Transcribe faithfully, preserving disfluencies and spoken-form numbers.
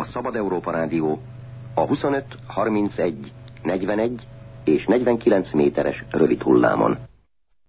a Szabad Európa Rádió a huszonöt, harmincegy, negyvenegy és negyvenkilenc méteres rövid hullámon.